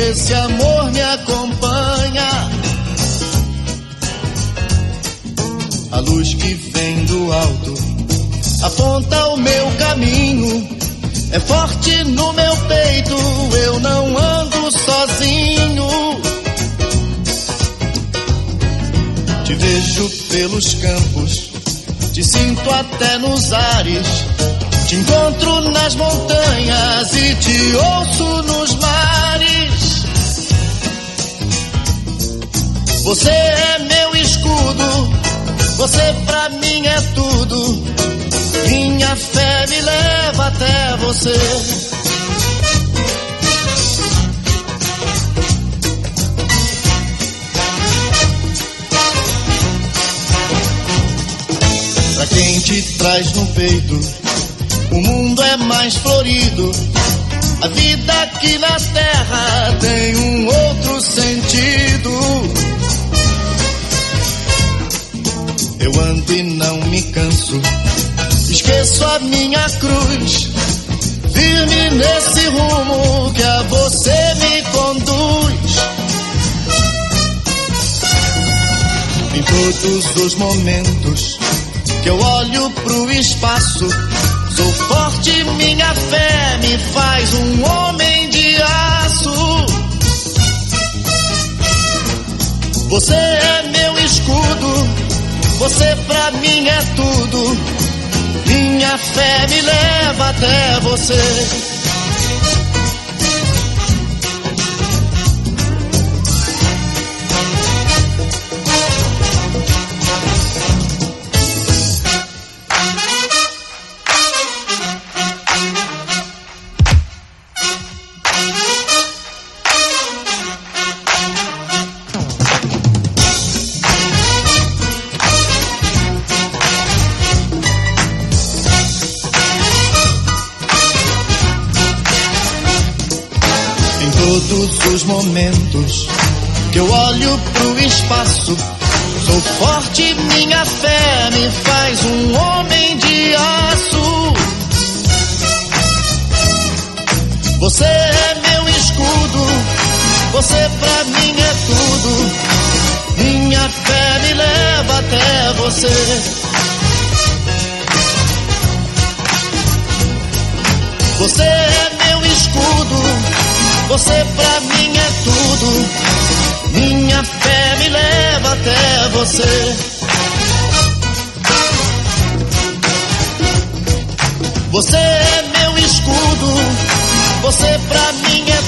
esse amor me acompanha. A luz que vem do alto aponta o meu caminho. É forte no meu peito, eu não ando sozinho. Te vejo pelos campos, te sinto até nos ares. Te encontro nas montanhas e te ouço nos mares. Você é meu escudo, você pra mim é tudo. Minha fé me leva até você. Pra quem te traz no peito, o mundo é mais florido. A vida aqui na terra tem um outro sentido. Eu ando e não me canso, esqueço a minha cruz, firme nesse rumo que a você me conduz. Em todos os momentos que eu olho pro espaço, sou forte, minha fé me faz um homem de aço. Você é meu escudo, você pra mim é tudo. Minha fé me leva até você. Todos os momentos que eu olho pro espaço, sou forte, minha fé me faz um homem de aço. Você é meu escudo, você pra mim é tudo. Minha fé me leva até você. Você é meu escudo, você pra mim é tudo. Minha fé me leva até você. Você é meu escudo, você pra mim é